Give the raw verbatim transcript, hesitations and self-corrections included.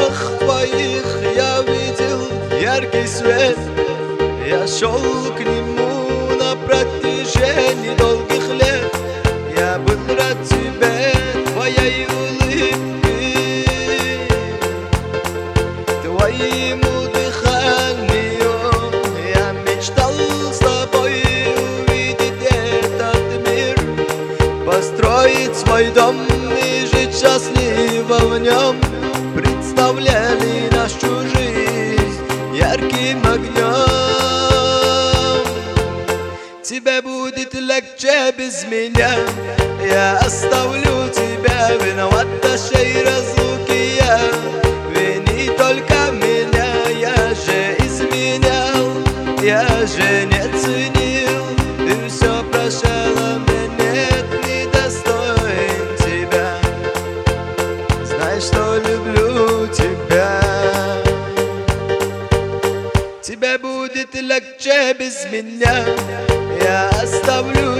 глазах твоих я видел яркий свет. Я шел к нему на протяжении долгих лет. Я был рад тебе, твоей улыбке, твоему дыханию. Я мечтал с тобой увидеть этот мир, построить свой дом и жить счастливо в нем. Представляли нашу жизнь ярким огнем. Тебе будет легче без меня, я оставлю тебя. Виноват нашей разлуки я, вини только меня. Я же изменял, я же не ценил, ты все прощала мне. Нет, не достоин тебя, знай, что люблю тебя. Тебе будет легче без меня, я оставлю